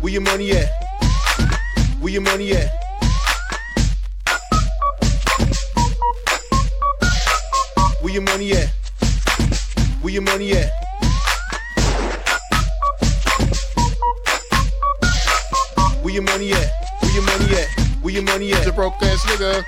Where your money at? Where your money at? Where your money at? Where your money at? Where your money at? Where your money at? Where your money at? He's a broke ass nigga.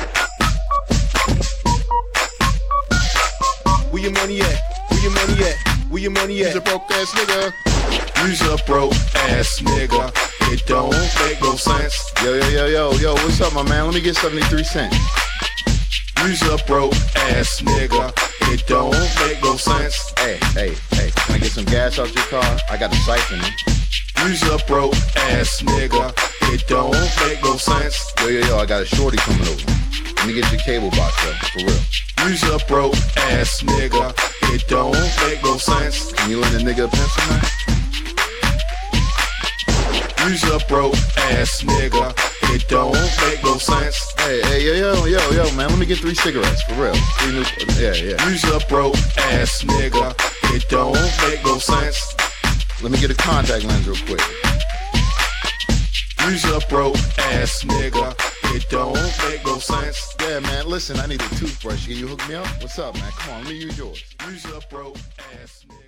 Where your money at? Where your money at? Where your money at? He's a broke ass nigga. You's a broke ass nigga. It don't make no sense. Yo, what's up, my man? Let me get 73 cents. You's a broke ass nigga. It don't make no sense. Hey, can I get some gas out your car? I got a siphon. You's a broke ass nigga. It don't make no sense. Yo, I got a shorty coming over. Let me get your cable box, yo, for real. You's a broke ass nigga. It don't make no sense. Can you lend a nigga a pencil, man? You's a broke ass nigga. It don't make no sense. Hey, yo, man, let me get 3 cigarettes, for real. 3 new, yeah. You's a broke ass nigga. It don't make no sense. Let me get a contact lens real quick. You's a broke ass nigga. It don't make no sense. Yeah, man, listen, I need a toothbrush. Can you hook me up? What's up, man? Come on, let me use yours. You's a broke ass nigga.